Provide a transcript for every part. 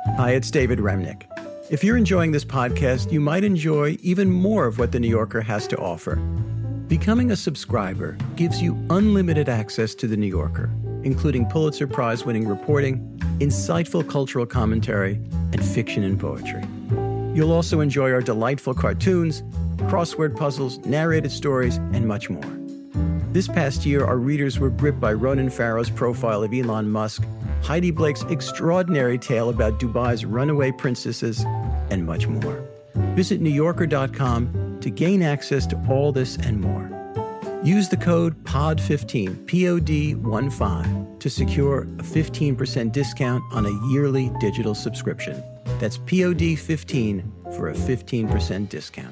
Hi, it's David Remnick. If you're enjoying this podcast, you might enjoy even more of what The New Yorker has to offer. Becoming a subscriber gives you unlimited access to The New Yorker, including Pulitzer Prize-winning reporting, insightful cultural commentary, and fiction and poetry. You'll also enjoy our delightful cartoons, crossword puzzles, narrated stories, and much more. This past year, our readers were gripped by Ronan Farrow's profile of Elon Musk, Heidi Blake's extraordinary tale about Dubai's runaway princesses, and much more. Visit NewYorker.com to gain access to all this and more. Use the code POD15, POD15, to secure a 15% discount on a yearly digital subscription. That's POD15 for a 15% discount.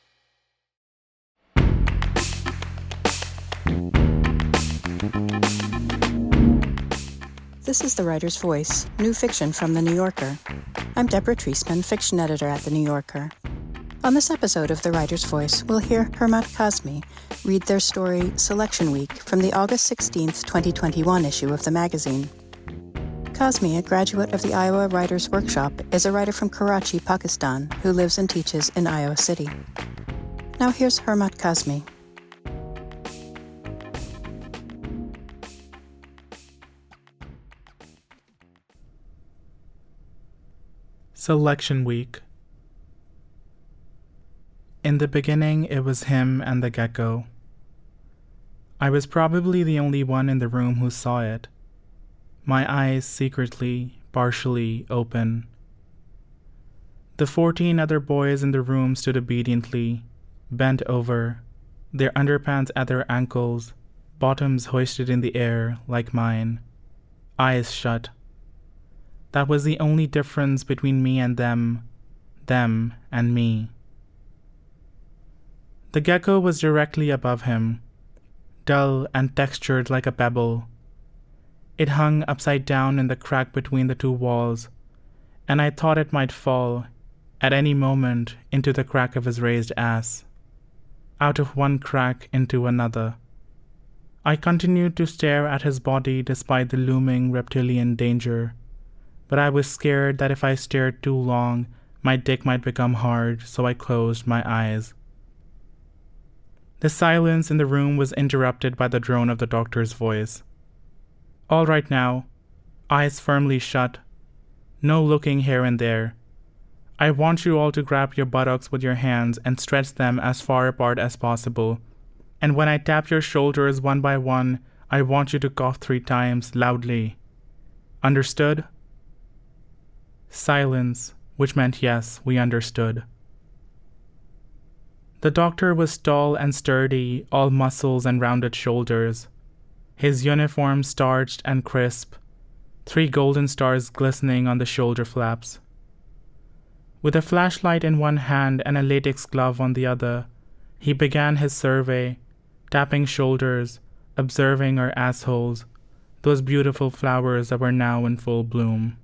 This is The Writer's Voice, new fiction from The New Yorker. I'm Deborah Treisman, fiction editor at The New Yorker. On this episode of The Writer's Voice, we'll hear Hurmat Kazmi read their story Selection Week from the August 16, 2021 issue of the magazine. Kazmi, a graduate of the Iowa Writers' Workshop, is a writer from Karachi, Pakistan, who lives and teaches in Iowa City. Now here's Hurmat Kazmi. Selection Week. In the beginning, it was him and the gecko. I was probably the only one in the room who saw it, my eyes secretly, partially open. The 14 other boys in the room stood obediently, bent over, their underpants at their ankles, bottoms hoisted in the air like mine, eyes shut. That was the only difference between me and them and me. The gecko was directly above him, dull and textured like a pebble. It hung upside down in the crack between the two walls, and I thought it might fall, at any moment, into the crack of his raised ass. Out of one crack into another. I continued to stare at his body despite the looming reptilian danger. But I was scared that if I stared too long, my dick might become hard, so I closed my eyes. The silence in the room was interrupted by the drone of the doctor's voice. All right now, eyes firmly shut, no looking here and there. I want you all to grab your buttocks with your hands and stretch them as far apart as possible. And when I tap your shoulders one by one, I want you to cough 3 times, loudly. Understood? Silence, which meant yes, we understood. The doctor was tall and sturdy, all muscles and rounded shoulders. His uniform starched and crisp, 3 golden stars glistening on the shoulder flaps. With a flashlight in one hand and a latex glove on the other, he began his survey, tapping shoulders, observing our assholes, those beautiful flowers that were now in full bloom.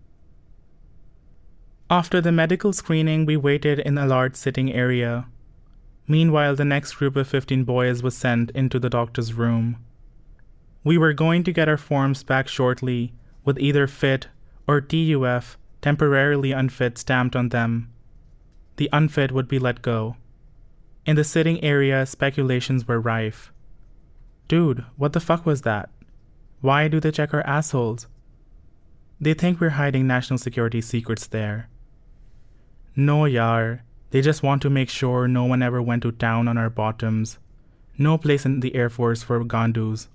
After the medical screening, we waited in a large sitting area. Meanwhile, the next group of 15 boys was sent into the doctor's room. We were going to get our forms back shortly, with either fit or TUF, temporarily unfit, stamped on them. The unfit would be let go. In the sitting area, speculations were rife. Dude, what the fuck was that? Why do they check our assholes? They think we're hiding national security secrets there. No, yaar. They just want to make sure no one ever went to town on our bottoms. No place in the Air Force for Gandus.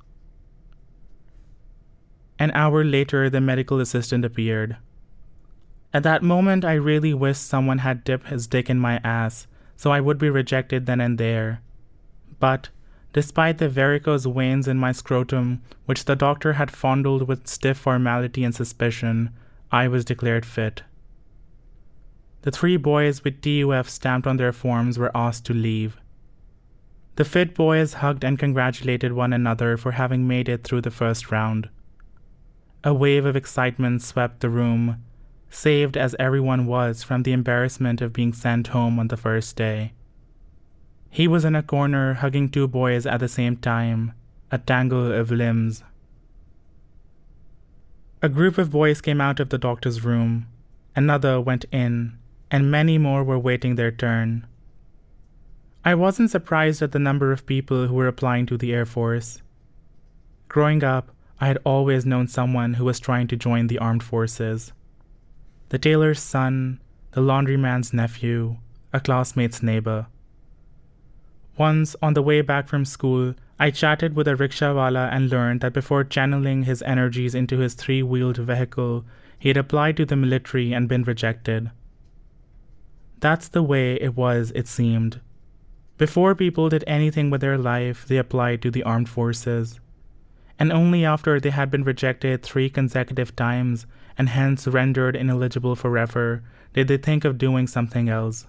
An hour later, the medical assistant appeared. At that moment, I really wished someone had dipped his dick in my ass, so I would be rejected then and there. But, despite the varicose veins in my scrotum, which the doctor had fondled with stiff formality and suspicion, I was declared fit. The 3 boys with TUF stamped on their forms were asked to leave. The fit boys hugged and congratulated one another for having made it through the first round. A wave of excitement swept the room, saved as everyone was from the embarrassment of being sent home on the first day. He was in a corner hugging 2 boys at the same time, a tangle of limbs. A group of boys came out of the doctor's room. Another went in, and many more were waiting their turn. I wasn't surprised at the number of people who were applying to the Air Force. Growing up, I had always known someone who was trying to join the armed forces. The tailor's son, the laundryman's nephew, a classmate's neighbor. Once, on the way back from school, I chatted with a rickshawala and learned that before channeling his energies into his 3-wheeled vehicle, he had applied to the military and been rejected. That's the way it was, it seemed. Before people did anything with their life, they applied to the armed forces. And only after they had been rejected 3 consecutive times and hence rendered ineligible forever did they think of doing something else.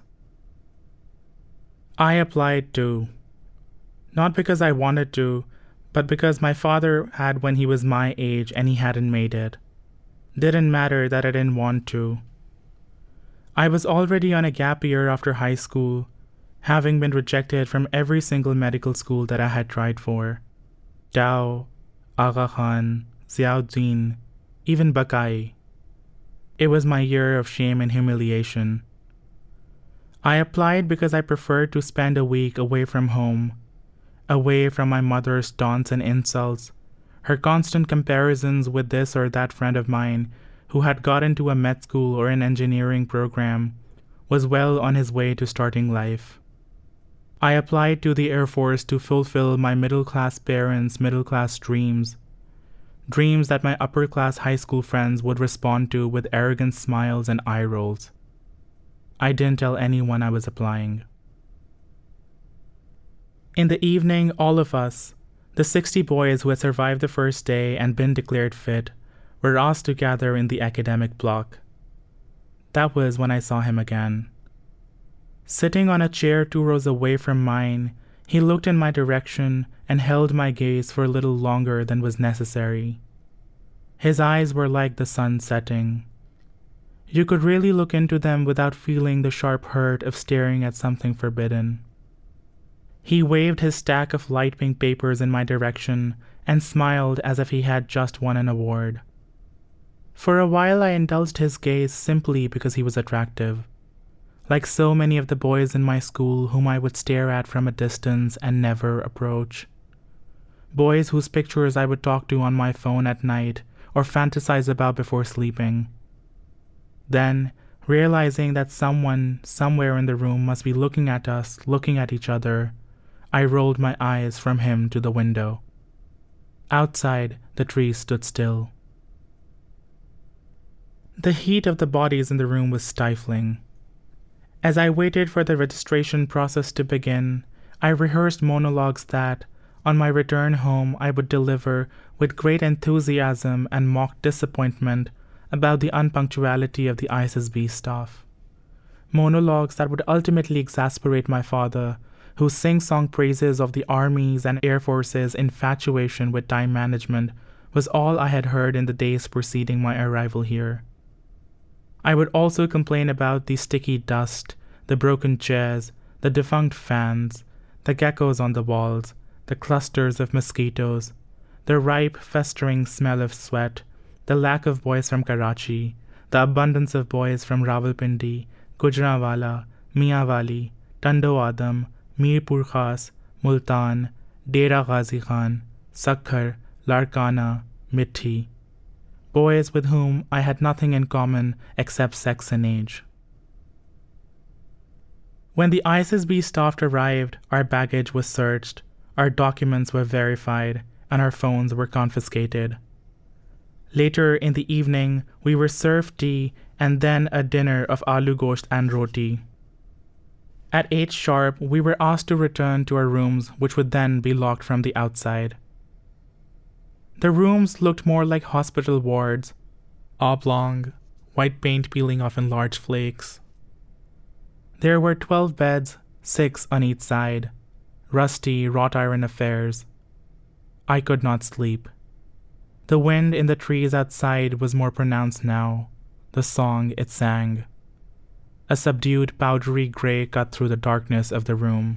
I applied too. Not because I wanted to, but because my father had when he was my age and he hadn't made it. Didn't matter that I didn't want to. I was already on a gap year after high school, having been rejected from every single medical school that I had tried for. Dow, Aga Khan, Ziauddin, even Bakai. It was my year of shame and humiliation. I applied because I preferred to spend a week away from home, away from my mother's taunts and insults, her constant comparisons with this or that friend of mine who had got into a med school or an engineering program, was well on his way to starting life. I applied to the Air Force to fulfill my middle-class parents' middle-class dreams, dreams that my upper-class high school friends would respond to with arrogant smiles and eye rolls. I didn't tell anyone I was applying. In the evening, all of us, the 60 boys who had survived the first day and been declared fit, were asked to gather in the academic block. That was when I saw him again. Sitting on a chair 2 rows away from mine, he looked in my direction and held my gaze for a little longer than was necessary. His eyes were like the sun setting. You could really look into them without feeling the sharp hurt of staring at something forbidden. He waved his stack of light pink papers in my direction and smiled as if he had just won an award. For a while I indulged his gaze simply because he was attractive. Like so many of the boys in my school whom I would stare at from a distance and never approach. Boys whose pictures I would talk to on my phone at night or fantasize about before sleeping. Then, realizing that someone somewhere in the room must be looking at us, looking at each other, I rolled my eyes from him to the window. Outside, the trees stood still. The heat of the bodies in the room was stifling. As I waited for the registration process to begin, I rehearsed monologues that, on my return home, I would deliver with great enthusiasm and mock disappointment about the unpunctuality of the ISSB staff. Monologues that would ultimately exasperate my father, whose sing-song praises of the Army's and Air Force's infatuation with time management was all I had heard in the days preceding my arrival here. I would also complain about the sticky dust, the broken chairs, the defunct fans, the geckos on the walls, the clusters of mosquitoes, the ripe, festering smell of sweat, the lack of boys from Karachi, the abundance of boys from Rawalpindi, Gujranwala, Mianwali, Tando Adam, Mirpur Khas, Multan, Dera Ghazi Khan, Sakhar, Larkana, Mithi. Boys with whom I had nothing in common except sex and age. When the ISSB staff arrived, our baggage was searched, our documents were verified, and our phones were confiscated. Later in the evening, we were served tea and then a dinner of aloo gosht and roti. At 8 sharp, we were asked to return to our rooms, which would then be locked from the outside. The rooms looked more like hospital wards, oblong, white paint peeling off in large flakes. There were 12 beds, 6 on each side, rusty wrought iron affairs. I could not sleep. The wind in the trees outside was more pronounced now, the song it sang. A subdued powdery gray cut through the darkness of the room.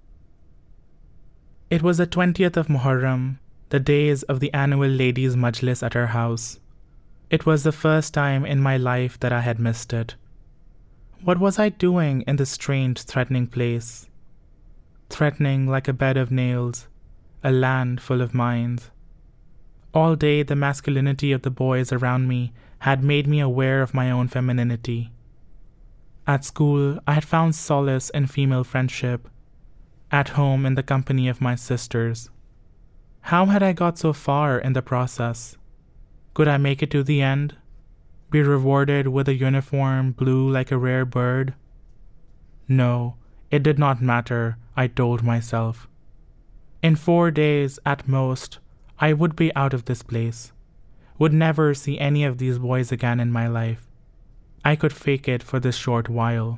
It was the 20th of Muharram, the days of the annual ladies' majlis at our house. It was the first time in my life that I had missed it. What was I doing in this strange, threatening place? Threatening like a bed of nails, a land full of mines. All day the masculinity of the boys around me had made me aware of my own femininity. At school, I had found solace in female friendship. At home, in the company of my sisters. How had I got so far in the process? Could I make it to the end? Be rewarded with a uniform blue like a rare bird? No, it did not matter, I told myself. In 4 days, at most, I would be out of this place. Would never see any of these boys again in my life. I could fake it for this short while.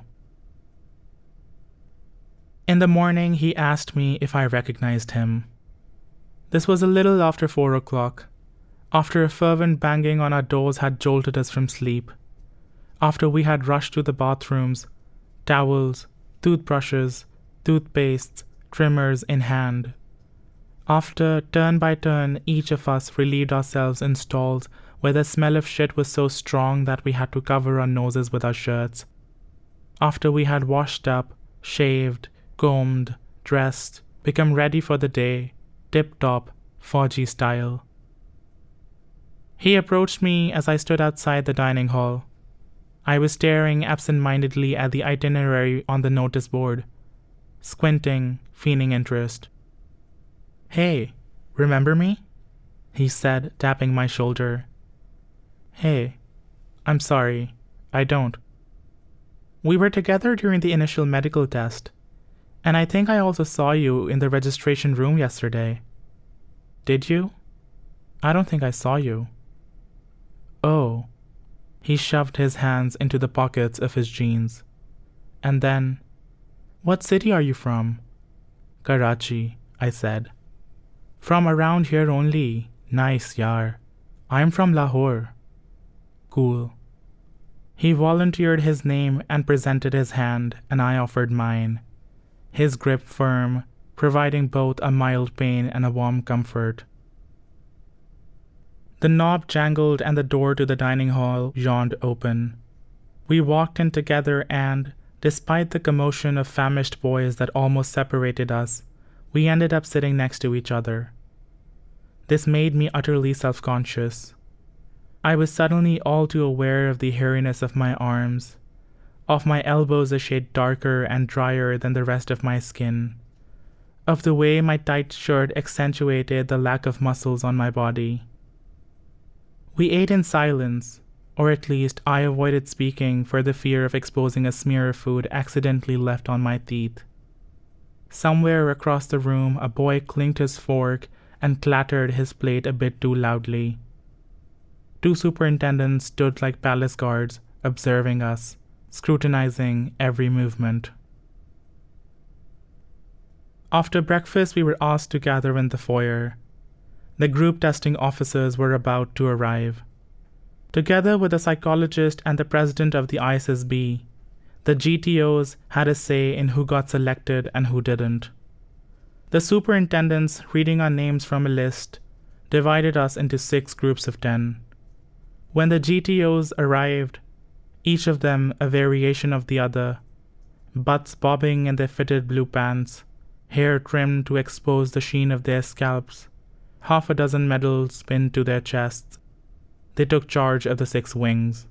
In the morning, he asked me if I recognized him. This was a little after 4 o'clock, after a fervent banging on our doors had jolted us from sleep, after we had rushed to the bathrooms, towels, toothbrushes, toothpastes, trimmers in hand. After, turn by turn, each of us relieved ourselves in stalls where the smell of shit was so strong that we had to cover our noses with our shirts. After we had washed up, shaved, combed, dressed, become ready for the day, tip-top, Fauji style. He approached me as I stood outside the dining hall. I was staring absent-mindedly at the itinerary on the notice board, squinting, feigning interest. "Hey, remember me?" he said, tapping my shoulder. "Hey, I'm sorry, I don't. We were together during the initial medical test, and I think I also saw you in the registration room yesterday. Did you? I don't think I saw you." "Oh." He shoved his hands into the pockets of his jeans. And then, "What city are you from?" "Karachi," I said. "From around here only. Nice, yaar. I'm from Lahore." "Cool." He volunteered his name and presented his hand, and I offered mine. His grip firm, providing both a mild pain and a warm comfort. The knob jangled and the door to the dining hall yawned open. We walked in together and, despite the commotion of famished boys that almost separated us, we ended up sitting next to each other. This made me utterly self-conscious. I was suddenly all too aware of the hairiness of my arms, of my elbows a shade darker and drier than the rest of my skin, of the way my tight shirt accentuated the lack of muscles on my body. We ate in silence, or at least I avoided speaking for the fear of exposing a smear of food accidentally left on my teeth. Somewhere across the room, a boy clinked his fork and clattered his plate a bit too loudly. 2 superintendents stood like palace guards, observing us, scrutinizing every movement. After breakfast, we were asked to gather in the foyer. The group testing officers were about to arrive. Together with the psychologist and the president of the ISSB, the GTOs had a say in who got selected and who didn't. The superintendents, reading our names from a list, divided us into 6 groups of 10. When the GTOs arrived, each of them a variation of the other, butts bobbing in their fitted blue pants, hair trimmed to expose the sheen of their scalps, half a dozen medals pinned to their chests, they took charge of the 6 wings.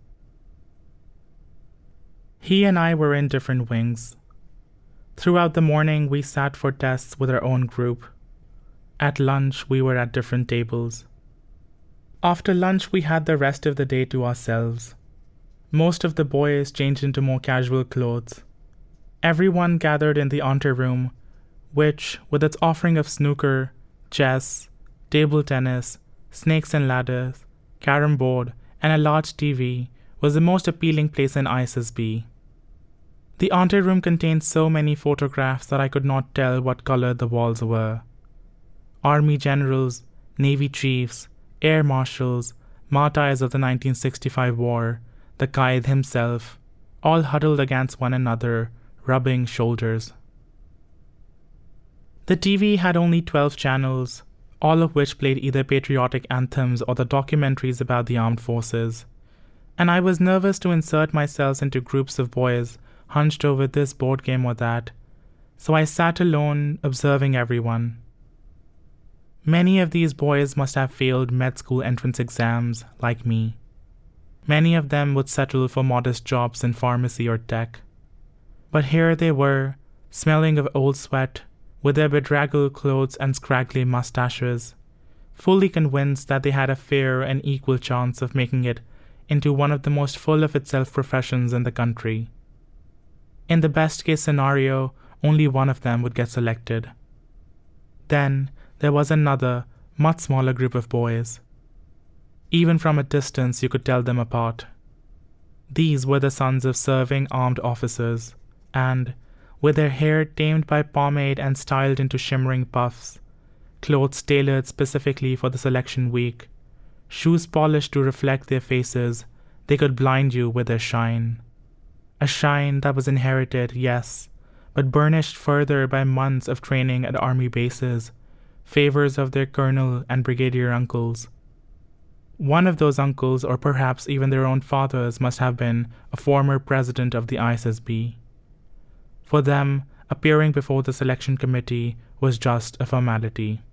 He and I were in different wings. Throughout the morning, we sat for tests with our own group. At lunch, we were at different tables. After lunch, we had the rest of the day to ourselves. Most of the boys changed into more casual clothes. Everyone gathered in the anteroom, which, with its offering of snooker, chess, table tennis, snakes and ladders, carom board, and a large TV, was the most appealing place in ISSB. The anteroom contained so many photographs that I could not tell what color the walls were. Army generals, Navy chiefs, air marshals, martyrs of the 1965 war, the Qaid himself, all huddled against one another, rubbing shoulders. The TV had only 12 channels, all of which played either patriotic anthems or the documentaries about the armed forces. And I was nervous to insert myself into groups of boys hunched over this board game or that, so I sat alone observing everyone. Many of these boys must have failed med school entrance exams, like me. Many of them would settle for modest jobs in pharmacy or tech. But here they were, smelling of old sweat, with their bedraggled clothes and scraggly mustaches, fully convinced that they had a fair and equal chance of making it into one of the most full of itself professions in the country. In the best-case scenario, only one of them would get selected. Then there was another, much smaller group of boys. Even from a distance you could tell them apart. These were the sons of serving armed officers, and, with their hair tamed by pomade and styled into shimmering puffs, clothes tailored specifically for the selection week, shoes polished to reflect their faces, they could blind you with their shine. A shine that was inherited, yes, but burnished further by months of training at army bases, favors of their colonel and brigadier uncles. One of those uncles, or perhaps even their own fathers, must have been a former president of the ISSB. For them, appearing before the selection committee was just a formality.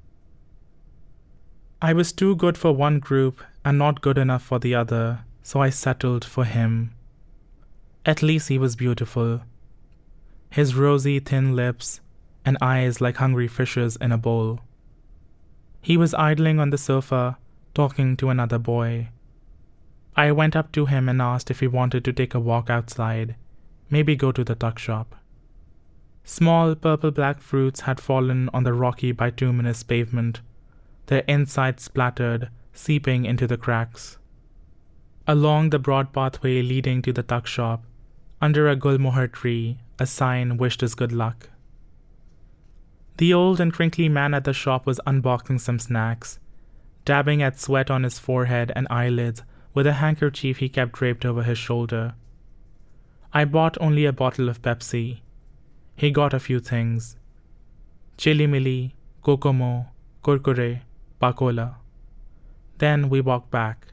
I was too good for one group and not good enough for the other, so I settled for him. At least he was beautiful. His rosy, thin lips and eyes like hungry fishes in a bowl. He was idling on the sofa, talking to another boy. I went up to him and asked if he wanted to take a walk outside, maybe go to the tuck shop. Small purple-black fruits had fallen on the rocky bituminous pavement, their insides splattered, seeping into the cracks. Along the broad pathway leading to the tuck shop, under a gulmohar tree, a sign wished us good luck. The old and crinkly man at the shop was unboxing some snacks, dabbing at sweat on his forehead and eyelids with a handkerchief he kept draped over his shoulder. I bought only a bottle of Pepsi. He got a few things: Chilimili, Kokomo, Kurkure, Pakola. Then we walked back.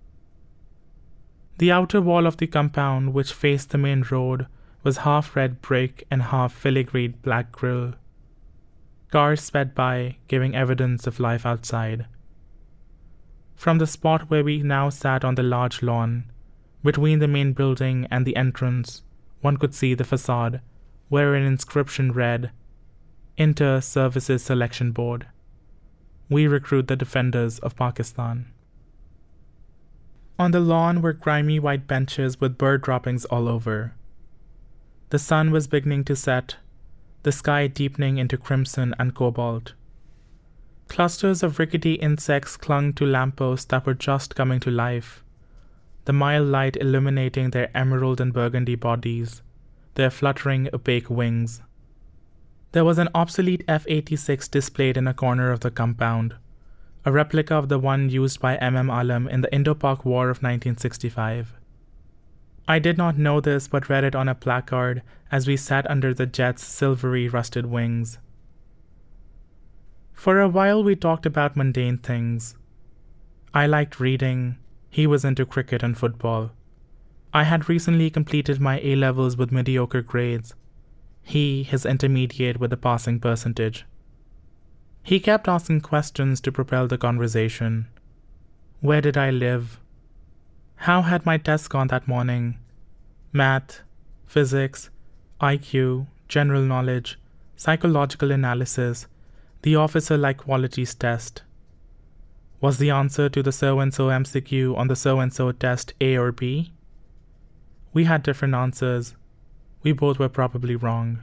The outer wall of the compound, which faced the main road, was half red brick and half filigreed black grill. Cars sped by, giving evidence of life outside. From the spot where we now sat on the large lawn, between the main building and the entrance, one could see the facade, where an inscription read, Inter-Services Selection Board. We recruit the defenders of Pakistan. On the lawn were grimy white benches with bird droppings all over. The sun was beginning to set, the sky deepening into crimson and cobalt. Clusters of rickety insects clung to lampposts that were just coming to life, the mild light illuminating their emerald and burgundy bodies, their fluttering opaque wings. There was an obsolete F-86 displayed in a corner of the compound, a replica of the one used by M.M. Alam in the Indo-Pak War of 1965. I did not know this but read it on a placard as we sat under the jet's silvery rusted wings. For a while we talked about mundane things. I liked reading, he was into cricket and football. I had recently completed my A-levels with mediocre grades. He, his intermediate with a passing percentage. He kept asking questions to propel the conversation. Where did I live? How had my tests gone that morning? Math, physics, IQ, general knowledge, psychological analysis, the officer-like qualities test. Was the answer to the so-and-so MCQ on the so-and-so test A or B? We had different answers. We both were probably wrong.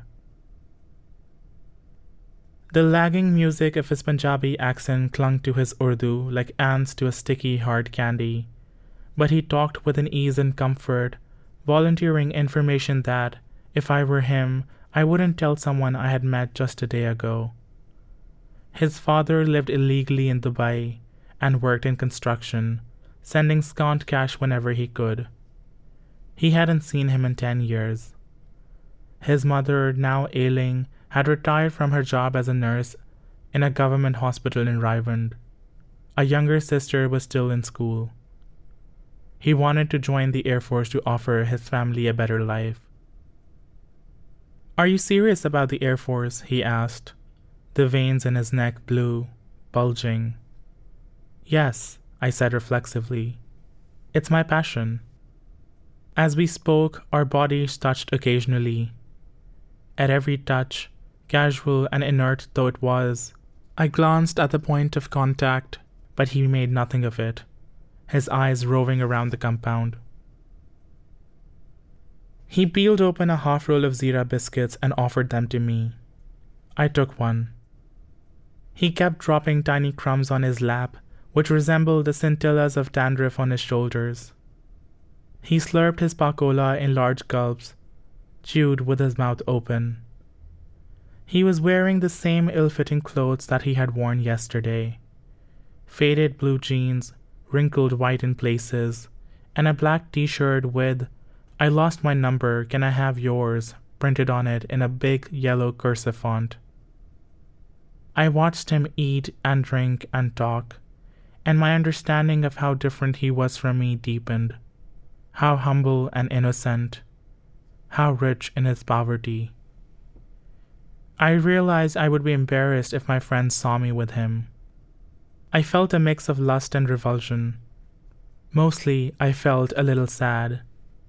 The lagging music of his Punjabi accent clung to his Urdu like ants to a sticky, hard candy, but he talked with an ease and comfort, volunteering information that, if I were him, I wouldn't tell someone I had met just a day ago. His father lived illegally in Dubai and worked in construction, sending scant cash whenever he could. He hadn't seen him in 10 years. His mother, now ailing, had retired from her job as a nurse in a government hospital in Rivend. A younger sister was still in school. He wanted to join the Air Force to offer his family a better life. "Are you serious about the Air Force?" he asked, the veins in his neck blue, bulging. "Yes," I said reflexively. "It's my passion." As we spoke, our bodies touched occasionally. At every touch, casual and inert though it was, I glanced at the point of contact, but he made nothing of it, his eyes roving around the compound. He peeled open a half roll of Zira biscuits and offered them to me. I took one. He kept dropping tiny crumbs on his lap, which resembled the scintillas of dandruff on his shoulders. He slurped his pakola in large gulps, chewed with his mouth open. He was wearing the same ill-fitting clothes that he had worn yesterday. Faded blue jeans, wrinkled white in places, and a black t-shirt with "I lost my number, can I have yours?" printed on it in a big yellow cursive font. I watched him eat and drink and talk, and my understanding of how different he was from me deepened. How humble and innocent. How rich in his poverty. I realized I would be embarrassed if my friends saw me with him. I felt a mix of lust and revulsion. Mostly, I felt a little sad.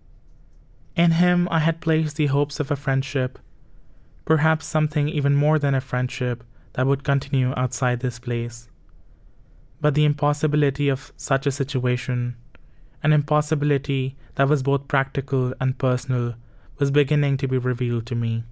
In him, I had placed the hopes of a friendship, perhaps something even more than a friendship that would continue outside this place. But the impossibility of such a situation, an impossibility that was both practical and personal, was beginning to be revealed to me.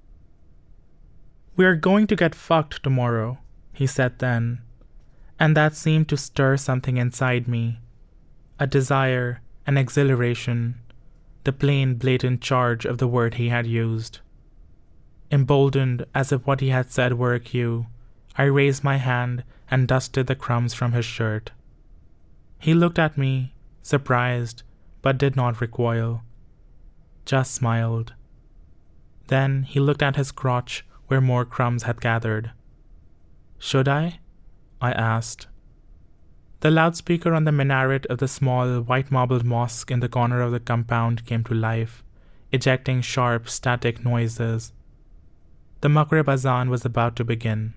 "We are going to get fucked tomorrow," he said then, and that seemed to stir something inside me. A desire, an exhilaration, the plain, blatant charge of the word he had used. Emboldened as if what he had said were a cue, I raised my hand and dusted the crumbs from his shirt. He looked at me, surprised, but did not recoil. Just smiled. Then he looked at his crotch where more crumbs had gathered. "Should I?" I asked. The loudspeaker on the minaret of the small, white marbled mosque in the corner of the compound came to life, ejecting sharp, static noises. The Maghrib Azan was about to begin.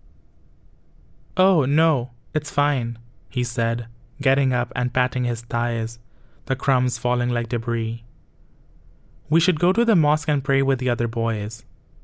"Oh, no, it's fine," he said, getting up and patting his thighs, the crumbs falling like debris. "We should go to the mosque and pray with the other boys."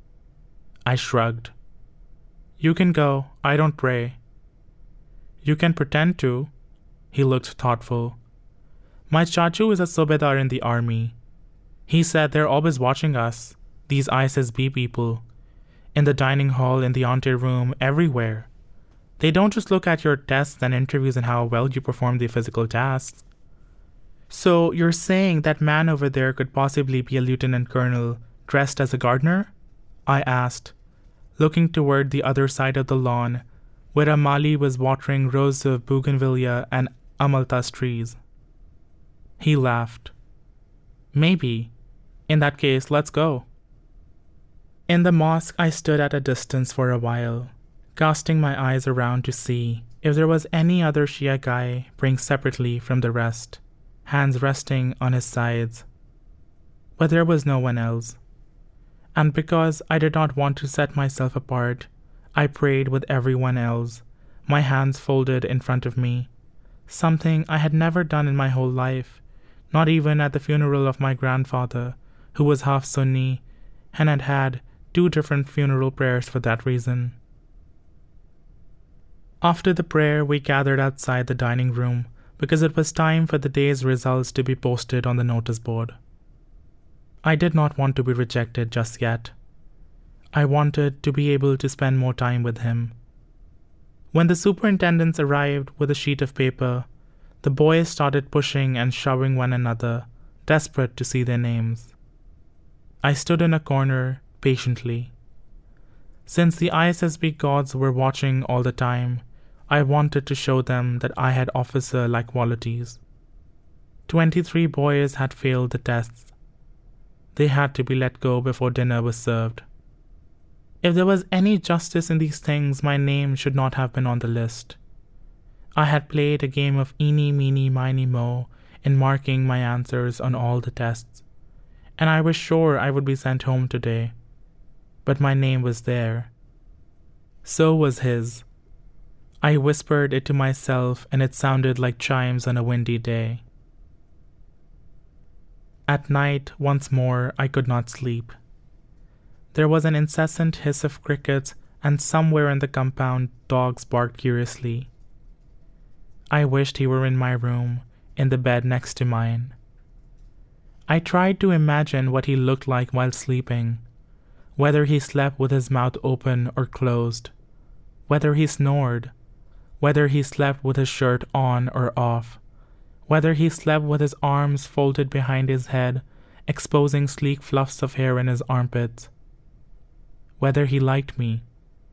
I shrugged. "You can go, I don't pray." "You can pretend to." He looked thoughtful. "My chachu is a subedar in the army. He said they're always watching us, these ISSB people, in the dining hall, in the anteroom, everywhere. They don't just look at your tests and interviews and how well you perform the physical tasks." "So you're saying that man over there could possibly be a lieutenant colonel dressed as a gardener?" I asked, looking toward the other side of the lawn, where a Mali was watering rows of bougainvillea and amalthus trees. He laughed. "Maybe. In that case, let's go." In the mosque, I stood at a distance for a while, casting my eyes around to see if there was any other Shia guy praying separately from the rest, hands resting on his sides. But there was no one else. And because I did not want to set myself apart, I prayed with everyone else, my hands folded in front of me, something I had never done in my whole life, not even at the funeral of my grandfather, who was half Sunni, and had had 2 different funeral prayers for that reason. After the prayer, we gathered outside the dining room because it was time for the day's results to be posted on the notice board. I did not want to be rejected just yet. I wanted to be able to spend more time with him. When the superintendents arrived with a sheet of paper, the boys started pushing and shoving one another, desperate to see their names. I stood in a corner, patiently. Since the ISSB gods were watching all the time, I wanted to show them that I had officer-like qualities. 23 boys had failed the tests. They had to be let go before dinner was served. If there was any justice in these things, my name should not have been on the list. I had played a game of eeny, meeny, miny, moe in marking my answers on all the tests, and I was sure I would be sent home today. But my name was there. So was his. I whispered it to myself, and it sounded like chimes on a windy day. At night, once more, I could not sleep. There was an incessant hiss of crickets, and somewhere in the compound, dogs barked curiously. I wished he were in my room, in the bed next to mine. I tried to imagine what he looked like while sleeping, whether he slept with his mouth open or closed, whether he snored, whether he slept with his shirt on or off, whether he slept with his arms folded behind his head, exposing sleek fluffs of hair in his armpits, whether he liked me.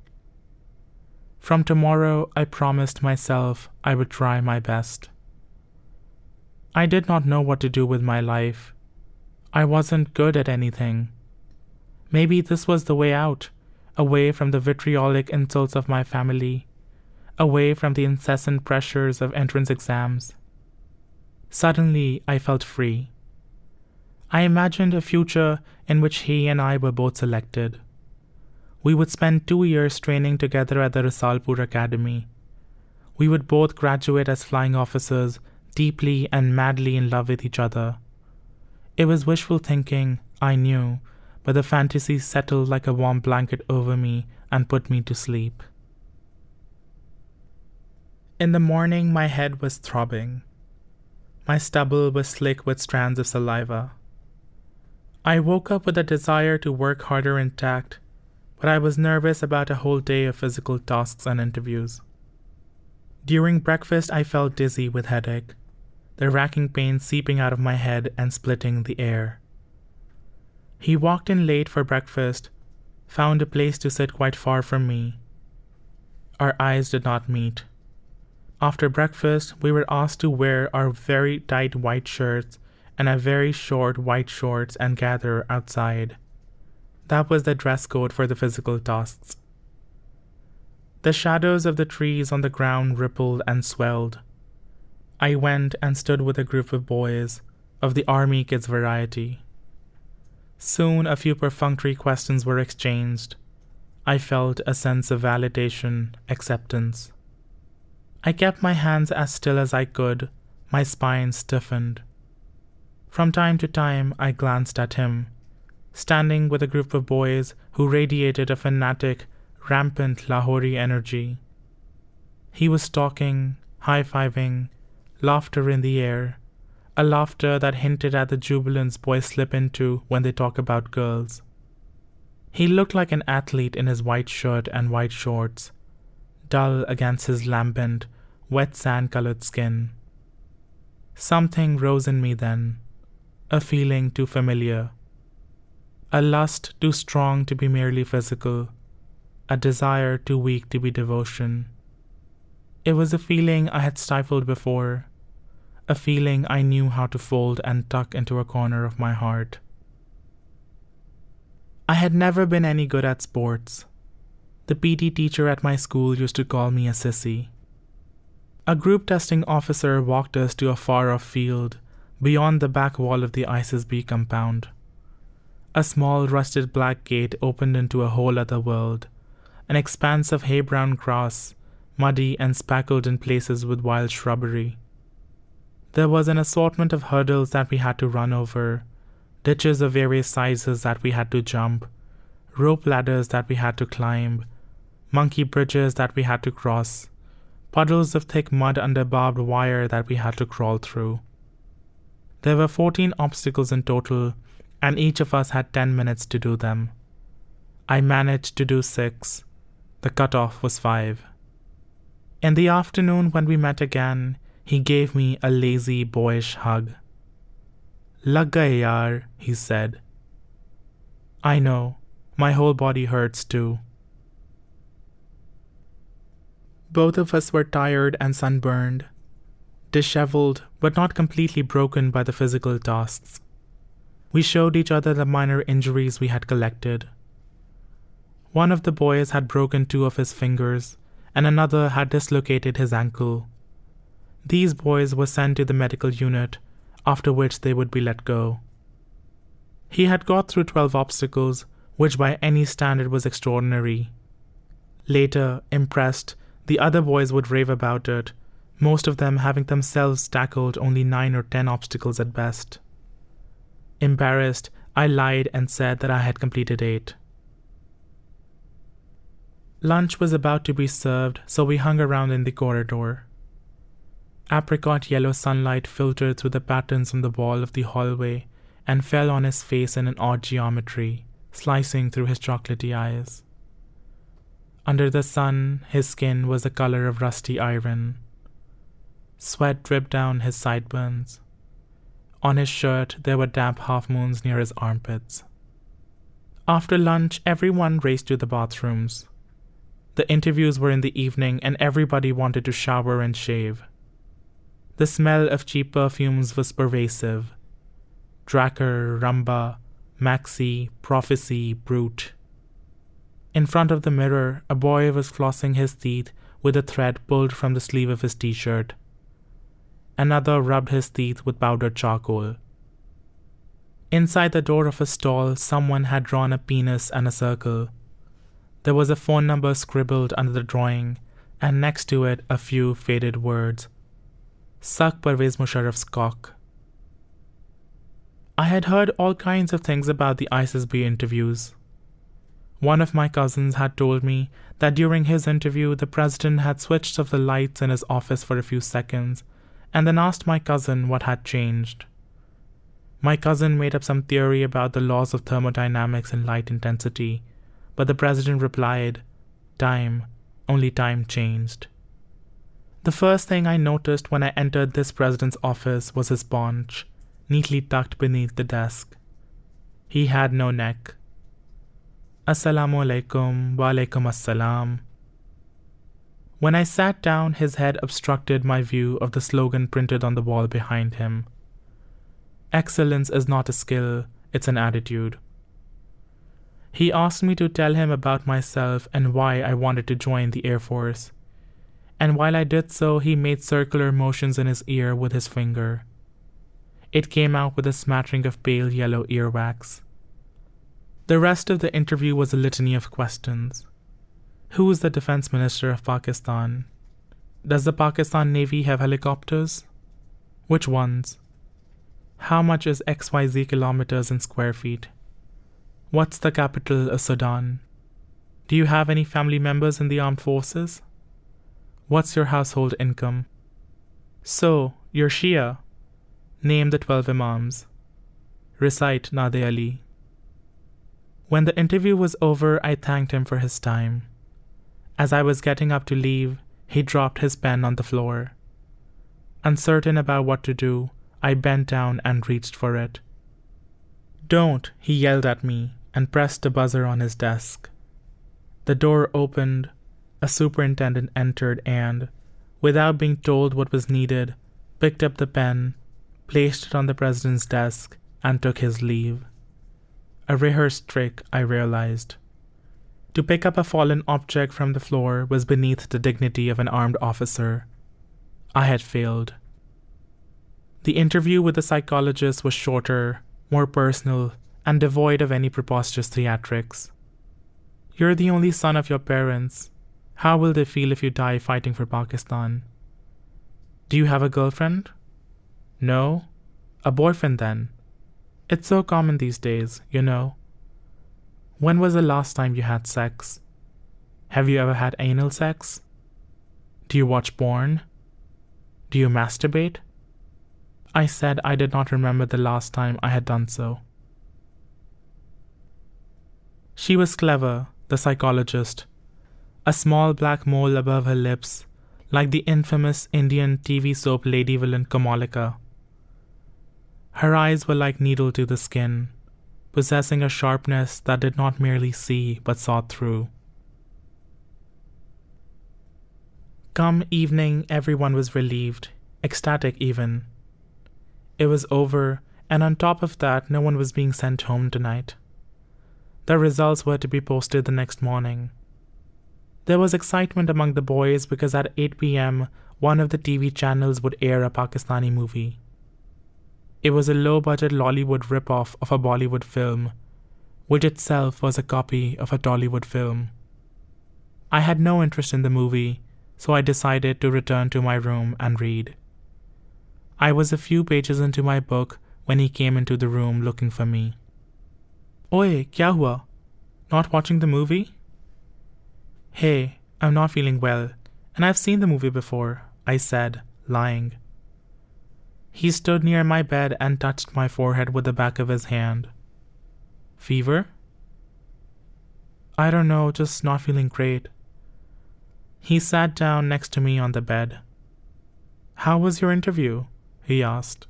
From tomorrow, I promised myself I would try my best. I did not know what to do with my life. I wasn't good at anything. Maybe this was the way out, away from the vitriolic insults of my family, away from the incessant pressures of entrance exams. Suddenly, I felt free. I imagined a future in which he and I were both selected. We would spend 2 years training together at the Risalpur Academy. We would both graduate as flying officers, deeply and madly in love with each other. It was wishful thinking, I knew, but the fantasy settled like a warm blanket over me and put me to sleep. In the morning, my head was throbbing. My stubble was slick with strands of saliva. I woke up with a desire to work harder intact, but I was nervous about a whole day of physical tasks and interviews. During breakfast, I felt dizzy with headache, the racking pain seeping out of my head and splitting the air. He walked in late for breakfast, found a place to sit quite far from me. Our eyes did not meet. After breakfast, we were asked to wear our very tight white shirts and our very short white shorts and gather outside. That was the dress code for the physical tasks. The shadows of the trees on the ground rippled and swelled. I went and stood with a group of boys, of the army kids variety. Soon a few perfunctory questions were exchanged. I felt a sense of validation, acceptance. I kept my hands as still as I could, my spine stiffened. From time to time I glanced at him, standing with a group of boys who radiated a fanatic, rampant Lahori energy. He was talking, high-fiving, laughter in the air, a laughter that hinted at the jubilance boys slip into when they talk about girls. He looked like an athlete in his white shirt and white shorts, dull against his lambent, wet sand-colored skin. Something rose in me then, a feeling too familiar. A lust too strong to be merely physical, a desire too weak to be devotion. It was a feeling I had stifled before, a feeling I knew how to fold and tuck into a corner of my heart. I had never been any good at sports. The PT teacher at my school used to call me a sissy. A group testing officer walked us to a far-off field, beyond the back wall of the ISSB compound. A small rusted black gate opened into a whole other world, an expanse of hay-brown grass, muddy and speckled in places with wild shrubbery. There was an assortment of hurdles that we had to run over, ditches of various sizes that we had to jump, rope ladders that we had to climb, monkey bridges that we had to cross, puddles of thick mud under barbed wire that we had to crawl through. There were 14 obstacles in total, and each of us had 10 minutes to do them. I managed to do 6. The cutoff was 5. In the afternoon, when we met again, he gave me a lazy, boyish hug. "Lag gaye yaar," he said. I know, my whole body hurts too. Both of us were tired and sunburned, disheveled but not completely broken by the physical tasks. We showed each other the minor injuries we had collected. One of the boys had broken 2 of his fingers, and another had dislocated his ankle. These boys were sent to the medical unit, after which they would be let go. He had got through 12 obstacles, which by any standard was extraordinary. Later, impressed, the other boys would rave about it, most of them having themselves tackled only 9 or 10 obstacles at best. Embarrassed, I lied and said that I had completed 8. Lunch was about to be served, so we hung around in the corridor. Apricot yellow sunlight filtered through the patterns on the wall of the hallway and fell on his face in an odd geometry, slicing through his chocolatey eyes. Under the sun, his skin was the color of rusty iron. Sweat dripped down his sideburns. On his shirt, there were damp half-moons near his armpits. After lunch, everyone raced to the bathrooms. The interviews were in the evening and everybody wanted to shower and shave. The smell of cheap perfumes was pervasive. Drakkar, Rumba, Maxi, Prophecy, Brute. In front of the mirror, a boy was flossing his teeth with a thread pulled from the sleeve of his t-shirt. Another rubbed his teeth with powdered charcoal. Inside the door of a stall, someone had drawn a penis and a circle. There was a phone number scribbled under the drawing, and next to it a few faded words. Suck Parvez Musharraf's cock. I had heard all kinds of things about the ISIS-B interviews. One of my cousins had told me that during his interview the president had switched off the lights in his office for a few seconds and then asked my cousin what had changed. My cousin made up some theory about the laws of thermodynamics and light intensity, but the president replied, "Time, only time changed." The first thing I noticed when I entered this president's office was his paunch, neatly tucked beneath the desk. He had no neck. Assalamu alaikum, wa alaikum assalam. When I sat down, his head obstructed my view of the slogan printed on the wall behind him. Excellence is not a skill, it's an attitude. He asked me to tell him about myself and why I wanted to join the Air Force. And while I did so, he made circular motions in his ear with his finger. It came out with a smattering of pale yellow earwax. The rest of the interview was a litany of questions. Who is the defense minister of Pakistan? Does the Pakistan Navy have helicopters? Which ones? How much is XYZ kilometers in square feet? What's the capital of Sudan? Do you have any family members in the armed forces? What's your household income? So, you're Shia. Name the 12 Imams. Recite Nade Ali. When the interview was over, I thanked him for his time. As I was getting up to leave, he dropped his pen on the floor. Uncertain about what to do, I bent down and reached for it. "Don't," he yelled at me and pressed a buzzer on his desk. The door opened, a superintendent entered and, without being told what was needed, picked up the pen, placed it on the president's desk, and took his leave. A rehearsed trick, I realized. To pick up a fallen object from the floor was beneath the dignity of an armed officer. I had failed. The interview with the psychologist was shorter, more personal, and devoid of any preposterous theatrics. "You're the only son of your parents. How will they feel if you die fighting for Pakistan? Do you have a girlfriend? No? A boyfriend then? It's so common these days, you know. When was the last time you had sex? Have you ever had anal sex? Do you watch porn? Do you masturbate?" I said I did not remember the last time I had done so. She was clever, the psychologist. A small black mole above her lips, like the infamous Indian TV soap lady villain Kamalika. Her eyes were like needle to the skin, possessing a sharpness that did not merely see but saw through. Come evening, everyone was relieved, ecstatic even. It was over, and on top of that, no one was being sent home tonight. The results were to be posted the next morning. There was excitement among the boys because at 8 p.m., one of the TV channels would air a Pakistani movie. It was a low-budget Lollywood rip-off of a Bollywood film, which itself was a copy of a Tollywood film. I had no interest in the movie, so I decided to return to my room and read. I was a few pages into my book when he came into the room looking for me. Oye, kya hua? Not watching the movie? Hey, I'm not feeling well, and I've seen the movie before, I said, lying. He stood near my bed and touched my forehead with the back of his hand. Fever? I don't know, just not feeling great. He sat down next to me on the bed. How was your interview? He asked.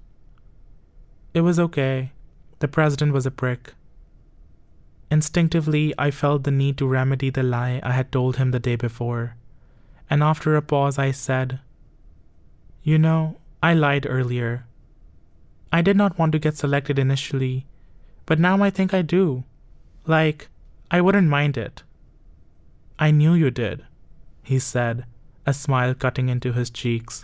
It was okay. The president was a prick. Instinctively, I felt the need to remedy the lie I had told him the day before, and after a pause I said, You know, I lied earlier. I did not want to get selected initially, but now I think I do. Like, I wouldn't mind it. I knew you did, he said, a smile cutting into his cheeks.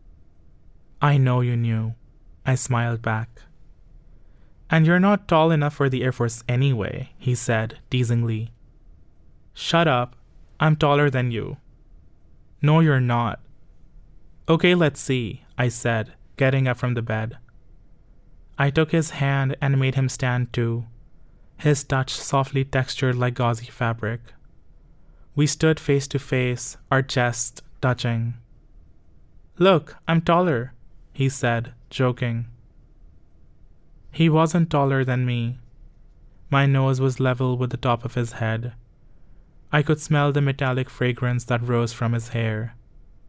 I know you knew, I smiled back. And you're not tall enough for the Air Force anyway, he said, teasingly. Shut up, I'm taller than you. No, you're not. Okay, let's see, I said, getting up from the bed. I took his hand and made him stand too, his touch softly textured like gauzy fabric. We stood face to face, our chests touching. Look, I'm taller, he said, joking. He wasn't taller than me. My nose was level with the top of his head. I could smell the metallic fragrance that rose from his hair.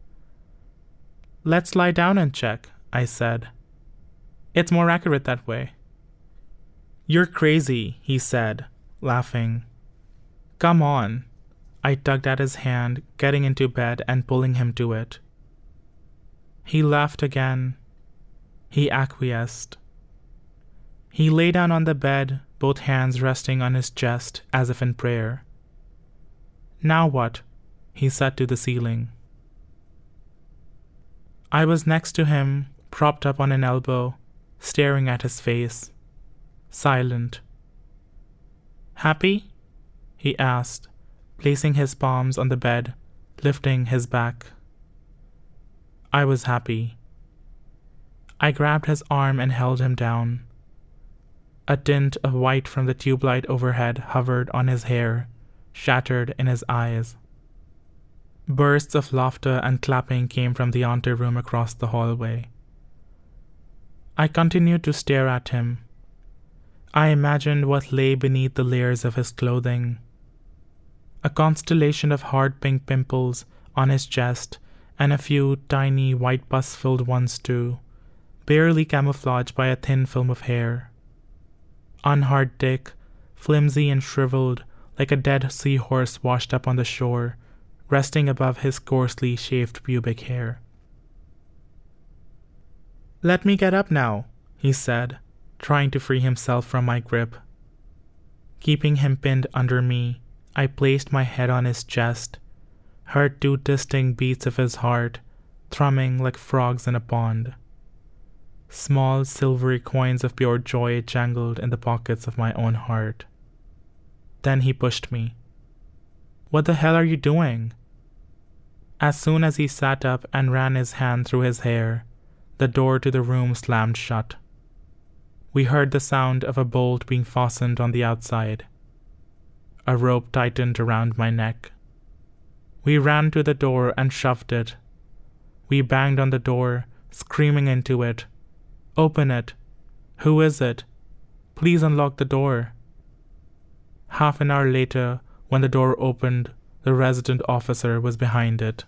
Let's lie down and check, I said. It's more accurate that way. You're crazy, he said, laughing. Come on. I tugged at his hand, getting into bed and pulling him to it. He laughed again. He acquiesced. He lay down on the bed, both hands resting on his chest as if in prayer. Now what? He said to the ceiling. I was next to him, propped up on an elbow, staring at his face, silent. Happy? He asked, placing his palms on the bed, lifting his back. I was happy. I grabbed his arm and held him down. A tint of white from the tube light overhead hovered on his hair, shattered in his eyes. Bursts of laughter and clapping came from the anteroom across the hallway. I continued to stare at him. I imagined what lay beneath the layers of his clothing. A constellation of hard pink pimples on his chest and a few tiny white pus-filled ones too, barely camouflaged by a thin film of hair. Unhard dick, flimsy and shriveled like a dead seahorse washed up on the shore, resting above his coarsely shaved pubic hair. Let me get up now, he said, trying to free himself from my grip. Keeping him pinned under me, I placed my head on his chest, heard 2 distinct beats of his heart, thrumming like frogs in a pond. Small silvery coins of pure joy jangled in the pockets of my own heart. Then he pushed me. What the hell are you doing? As soon as he sat up and ran his hand through his hair, the door to the room slammed shut. We heard the sound of a bolt being fastened on the outside. A rope tightened around my neck. We ran to the door and shoved it. We banged on the door, screaming into it. Open it. Who is it? Please unlock the door. Half an hour later, when the door opened, the resident officer was behind it.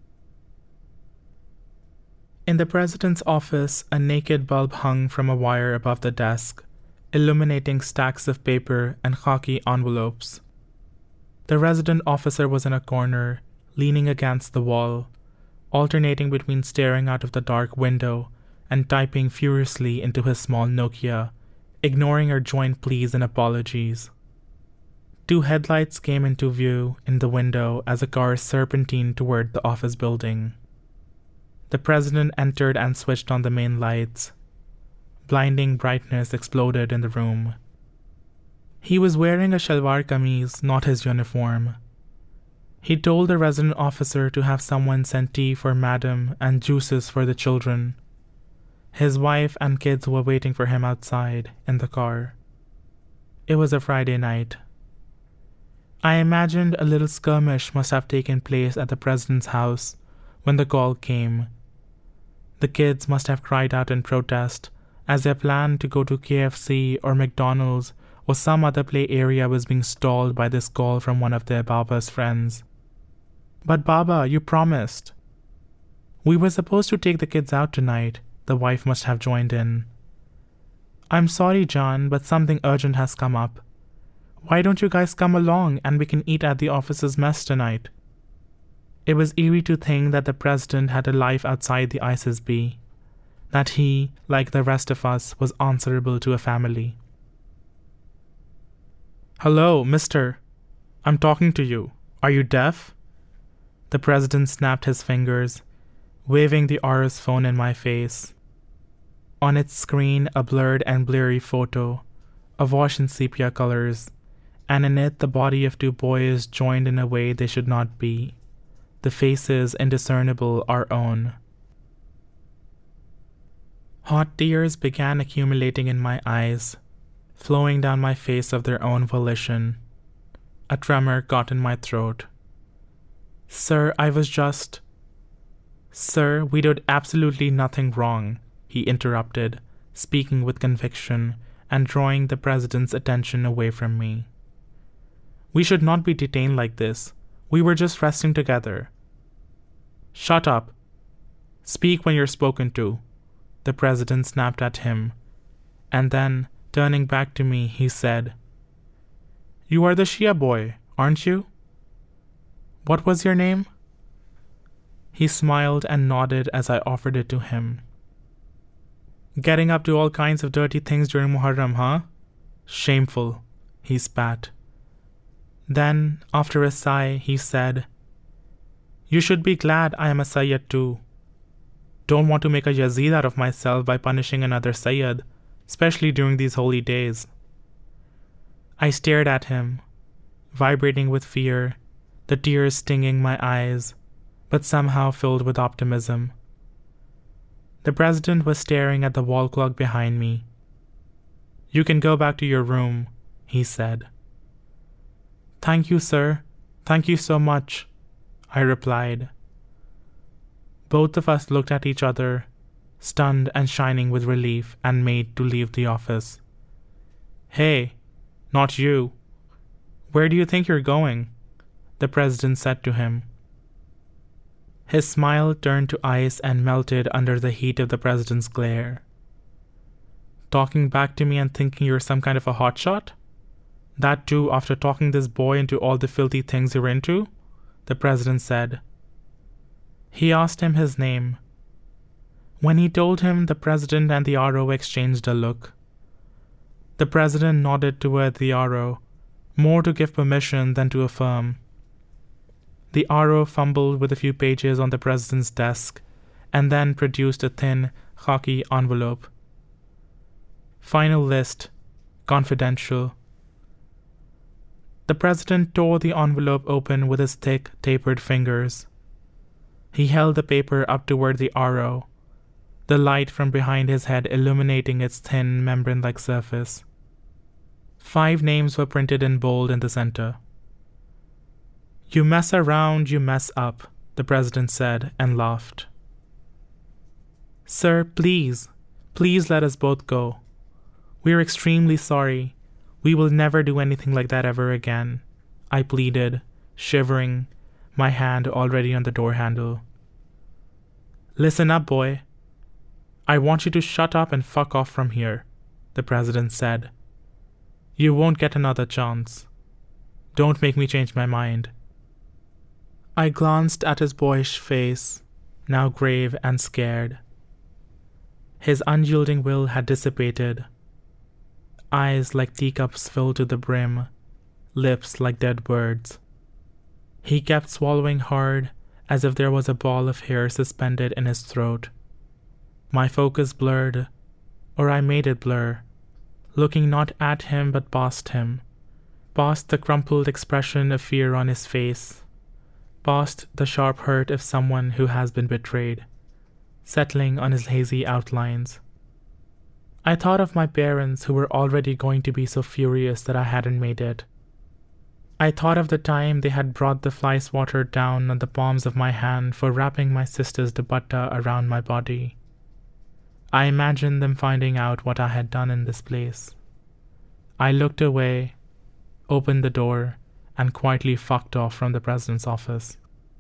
In the president's office, a naked bulb hung from a wire above the desk, illuminating stacks of paper and khaki envelopes. The resident officer was in a corner, leaning against the wall, alternating between staring out of the dark window and typing furiously into his small Nokia, ignoring our joint pleas and apologies. Two headlights came into view in the window as a car serpentined toward the office building. The president entered and switched on the main lights. Blinding brightness exploded in the room. He was wearing a shalwar kameez, not his uniform. He told the resident officer to have someone send tea for madam and juices for the children. His wife and kids were waiting for him outside, in the car. It was a Friday night. I imagined a little skirmish must have taken place at the president's house when the call came. The kids must have cried out in protest as their plan to go to KFC or McDonald's or some other play area was being stalled by this call from one of their Baba's friends. "But Baba, you promised." "We were supposed to take the kids out tonight," the wife must have joined in. "I'm sorry, John, but something urgent has come up. Why don't you guys come along and we can eat at the office's mess tonight?" It was eerie to think that the president had a life outside the ISSB, that he, like the rest of us, was answerable to a family. "Hello, mister. I'm talking to you. Are you deaf?" The president snapped his fingers, waving the RS phone in my face. On its screen, a blurred and blurry photo, awash in sepia colors, and in it the body of two boys joined in a way they should not be, the faces indiscernible our own. Hot tears began accumulating in my eyes, flowing down my face of their own volition. A tremor got in my throat. "Sir, I was just—" "Sir, we did absolutely nothing wrong," he interrupted, speaking with conviction and drawing the president's attention away from me. "We should not be detained like this. We were just resting together." "Shut up. Speak when you're spoken to," the president snapped at him, and then, turning back to me, he said, "You are the Shia boy, aren't you? What was your name?" He smiled and nodded as I offered it to him. "Getting up to all kinds of dirty things during Muharram, huh? Shameful," he spat. Then, after a sigh, he said, "You should be glad I am a Sayyid too. Don't want to make a Yazid out of myself by punishing another Sayyid, especially during these holy days." I stared at him, vibrating with fear, the tears stinging my eyes, but somehow filled with optimism. The president was staring at the wall clock behind me. "You can go back to your room," he said. "Thank you, sir. Thank you so much," I replied. Both of us looked at each other, stunned and shining with relief, and made to leave the office. "Hey, not you. Where do you think you're going?" the president said to him. His smile turned to ice and melted under the heat of the president's glare. "Talking back to me and thinking you're some kind of a hotshot? That too after talking this boy into all the filthy things you're into?" the president said. He asked him his name. When he told him, the president and the RO exchanged a look. The president nodded toward the RO, more to give permission than to affirm. The RO fumbled with a few pages on the president's desk and then produced a thin, khaki envelope. "Final list. Confidential." The president tore the envelope open with his thick, tapered fingers. He held the paper up toward the RO, the light from behind his head illuminating its thin, membrane-like surface. 5 names were printed in bold in the center. "You mess around, you mess up," the president said and laughed. "Sir, please let us both go. We are extremely sorry. We will never do anything like that ever again," I pleaded, shivering, my hand already on the door handle. "Listen up, boy. I want you to shut up and fuck off from here," the president said. "You won't get another chance. Don't make me change my mind." I glanced at his boyish face, now grave and scared. His unyielding will had dissipated. Eyes like teacups filled to the brim, lips like dead birds. He kept swallowing hard, as if there was a ball of hair suspended in his throat. My focus blurred, or I made it blur, looking not at him but past him, past the crumpled expression of fear on his face, past the sharp hurt of someone who has been betrayed, settling on his hazy outlines. I thought of my parents who were already going to be so furious that I hadn't made it. I thought of the time they had brought the fly swatter down on the palms of my hand for wrapping my sister's dupatta around my body. I imagined them finding out what I had done in this place. I looked away, opened the door, and quietly fucked off from the president's office.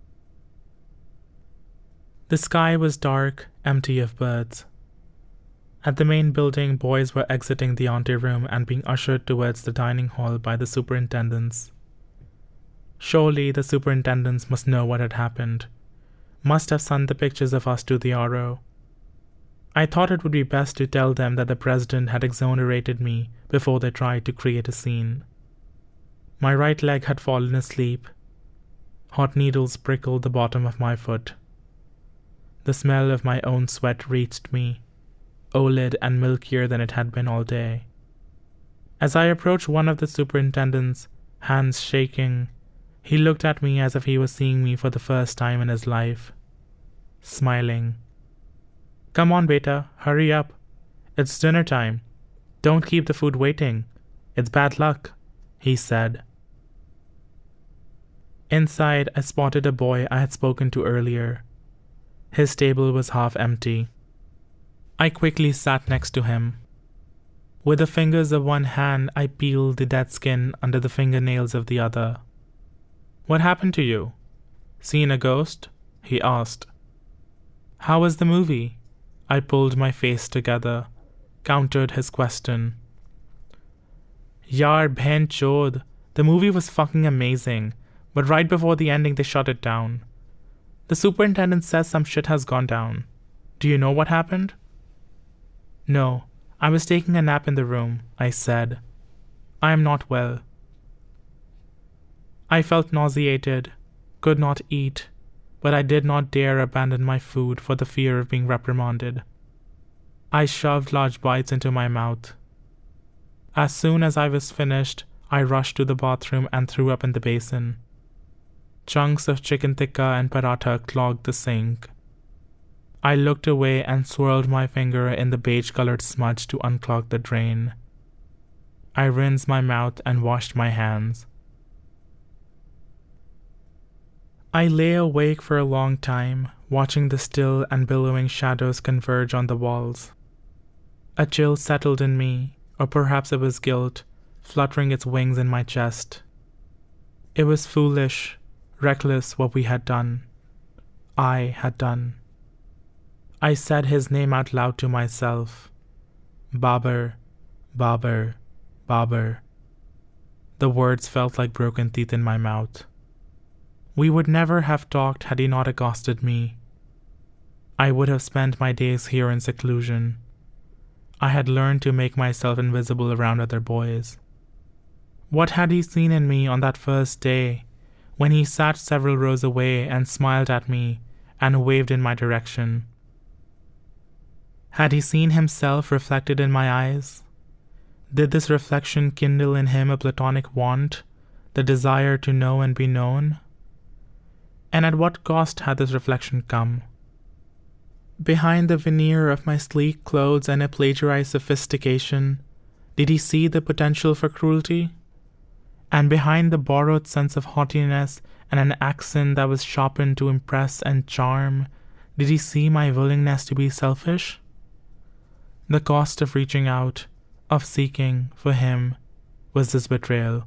The sky was dark, empty of birds. At the main building, boys were exiting the anteroom and being ushered towards the dining hall by the superintendents. Surely the superintendents must know what had happened, must have sent the pictures of us to the RO. I thought it would be best to tell them that the president had exonerated me before they tried to create a scene. My right leg had fallen asleep. Hot needles prickled the bottom of my foot. The smell of my own sweat reached me, olid and milkier than it had been all day. As I approached one of the superintendents, hands shaking, he looked at me as if he was seeing me for the first time in his life, smiling. "Come on, beta, hurry up. It's dinner time. Don't keep the food waiting. It's bad luck," he said. Inside, I spotted a boy I had spoken to earlier. His table was half empty. I quickly sat next to him. With the fingers of one hand, I peeled the dead skin under the fingernails of the other. "What happened to you? Seen a ghost?" he asked. "How was the movie?" I pulled my face together, countered his question. "Yaar bhen chod, the movie was fucking amazing, but right before the ending they shut it down. The superintendent says some shit has gone down. Do you know what happened?" "No, I was taking a nap in the room," I said. "I am not well." I felt nauseated, could not eat, but I did not dare abandon my food for the fear of being reprimanded. I shoved large bites into my mouth. As soon as I was finished, I rushed to the bathroom and threw up in the basin. Chunks of chicken tikka and paratha clogged the sink. I looked away and swirled my finger in the beige-colored smudge to unclog the drain. I rinsed my mouth and washed my hands. I lay awake for a long time, watching the still and billowing shadows converge on the walls. A chill settled in me, or perhaps it was guilt, fluttering its wings in my chest. It was foolish, reckless what we had done. I had done. I said his name out loud to myself. Babar, Babar, Babar. The words felt like broken teeth in my mouth. We would never have talked had he not accosted me. I would have spent my days here in seclusion. I had learned to make myself invisible around other boys. What had he seen in me on that first day, when he sat several rows away and smiled at me and waved in my direction? Had he seen himself reflected in my eyes? Did this reflection kindle in him a platonic want, the desire to know and be known? And at what cost had this reflection come? Behind the veneer of my sleek clothes and a plagiarized sophistication, did he see the potential for cruelty? And behind the borrowed sense of haughtiness and an accent that was sharpened to impress and charm, did he see my willingness to be selfish? The cost of reaching out, of seeking, for him, was this betrayal.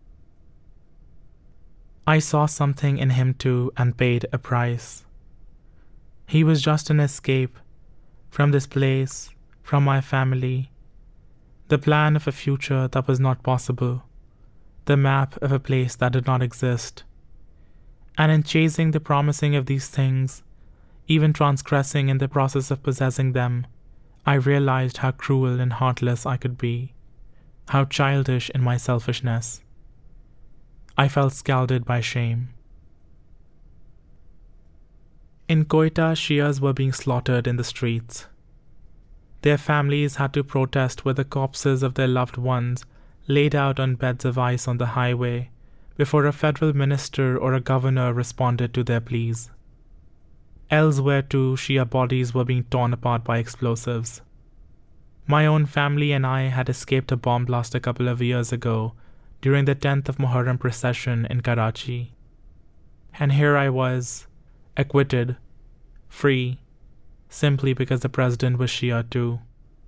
I saw something in him too and paid a price. He was just an escape from this place, from my family, the plan of a future that was not possible, the map of a place that did not exist. And in chasing the promising of these things, even transgressing in the process of possessing them, I realized how cruel and heartless I could be, how childish in my selfishness. I felt scalded by shame. In Quetta, Shias were being slaughtered in the streets. Their families had to protest with the corpses of their loved ones laid out on beds of ice on the highway before a federal minister or a governor responded to their pleas. Elsewhere too, Shia bodies were being torn apart by explosives. My own family and I had escaped a bomb blast a couple of years ago during the 10th of Muharram procession in Karachi. And here I was, acquitted, free, simply because the president was Shia too.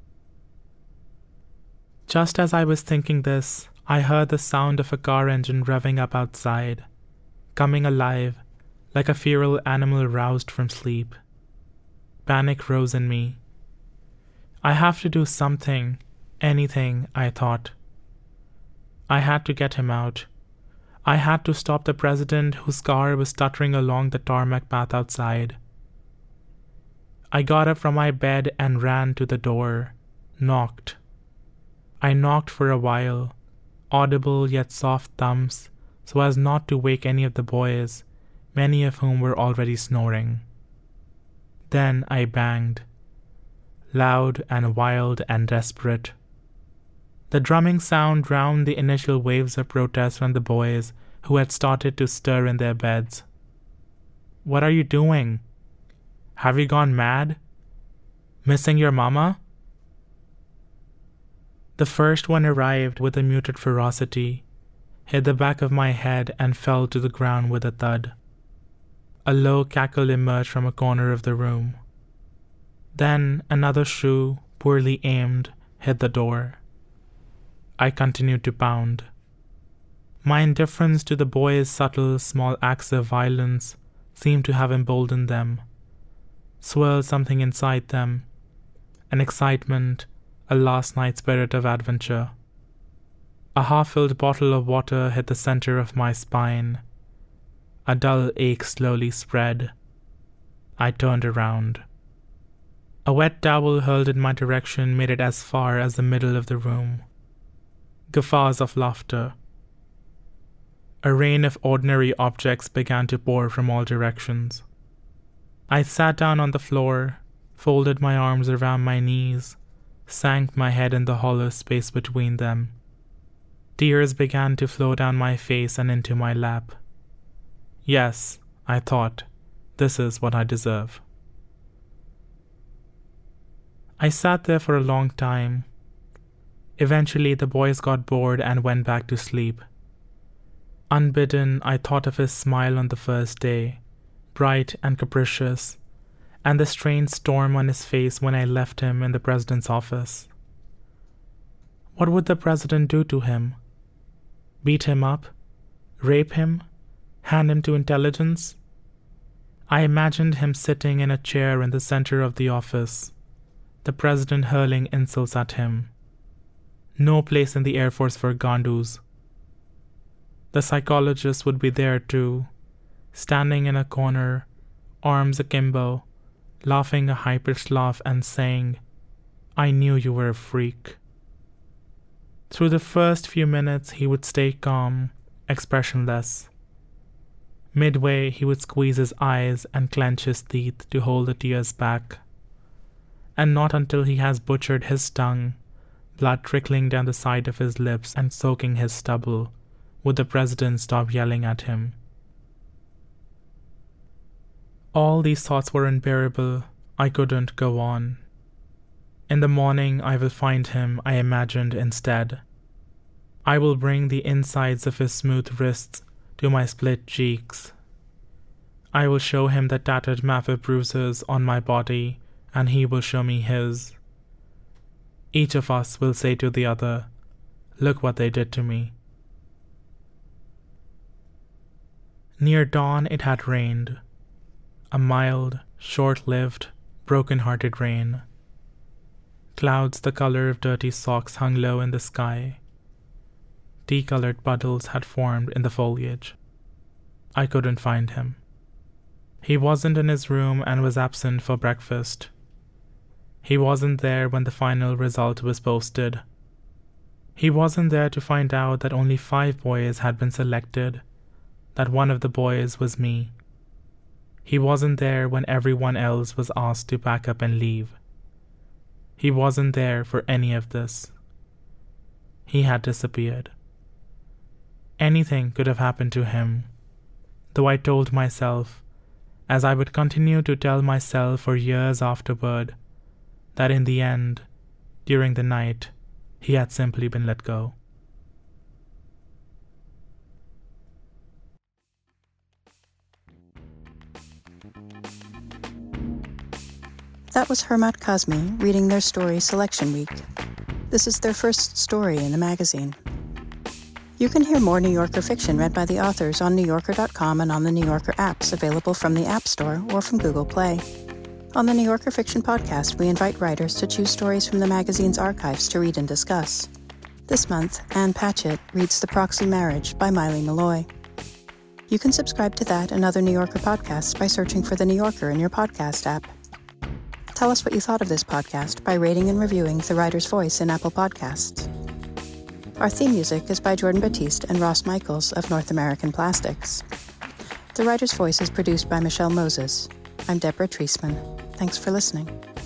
Just as I was thinking this, I heard the sound of a car engine revving up outside, coming alive, like a feral animal roused from sleep. Panic rose in me. I have to do something, anything, I thought. I had to get him out. I had to stop the president whose car was stuttering along the tarmac path outside. I got up from my bed and ran to the door, knocked. I knocked for a while, audible yet soft thumps, so as not to wake any of the boys, many of whom were already snoring. Then I banged, loud and wild and desperate. The drumming sound drowned the initial waves of protest from the boys who had started to stir in their beds. "What are you doing? Have you gone mad? Missing your mama?" The first one arrived with a muted ferocity, hit the back of my head and fell to the ground with a thud. A low cackle emerged from a corner of the room. Then another shoe, poorly aimed, hit the door. I continued to pound. My indifference to the boys' subtle, small acts of violence seemed to have emboldened them, swirled something inside them, an excitement, a last night spirit of adventure. A half-filled bottle of water hit the center of my spine. A dull ache slowly spread. I turned around. A wet towel hurled in my direction made it as far as the middle of the room. Guffaws of laughter. A rain of ordinary objects began to pour from all directions. I sat down on the floor, folded my arms around my knees, sank my head in the hollow space between them. Tears began to flow down my face and into my lap. Yes, I thought, this is what I deserve. I sat there for a long time. Eventually, the boys got bored and went back to sleep. Unbidden, I thought of his smile on the first day, bright and capricious, and the strange storm on his face when I left him in the president's office. What would the president do to him? Beat him up? Rape him? Hand him to intelligence? I imagined him sitting in a chair in the center of the office, the president hurling insults at him. No place in the Air Force for Gandus. The psychologist would be there too, standing in a corner, arms akimbo, laughing a high-pitched laugh and saying, "I knew you were a freak." Through the first few minutes he would stay calm, expressionless. Midway he would squeeze his eyes and clench his teeth to hold the tears back. And not until he has butchered his tongue, blood trickling down the side of his lips and soaking his stubble, would the president stop yelling at him. All these thoughts were unbearable. I couldn't go on. In the morning I will find him, I imagined instead. I will bring the insides of his smooth wrists to my split cheeks. I will show him the tattered map of bruises on my body, and he will show me his. Each of us will say to the other, "Look what they did to me." Near dawn it had rained. A mild, short-lived, broken-hearted rain. Clouds the color of dirty socks hung low in the sky. Tea-colored puddles had formed in the foliage. I couldn't find him. He wasn't in his room and was absent for breakfast. He wasn't there when the final result was posted. He wasn't there to find out that only 5 boys had been selected, that one of the boys was me. He wasn't there when everyone else was asked to pack up and leave. He wasn't there for any of this. He had disappeared. Anything could have happened to him, though I told myself, as I would continue to tell myself for years afterward, that in the end, during the night, he had simply been let go. That was Hurmat Kazmi reading their story Selection Week. This is their first story in the magazine. You can hear more New Yorker fiction read by the authors on NewYorker.com and on the New Yorker apps available from the App Store or from Google Play. On the New Yorker Fiction Podcast, we invite writers to choose stories from the magazine's archives to read and discuss. This month, Ann Patchett reads The Proxy Marriage by Miley Malloy. You can subscribe to that and other New Yorker podcasts by searching for The New Yorker in your podcast app. Tell us what you thought of this podcast by rating and reviewing The Writer's Voice in Apple Podcasts. Our theme music is by Jordan Batiste and Ross Michaels of North American Plastics. The Writer's Voice is produced by Michelle Moses. I'm Deborah Treisman. Thanks for listening.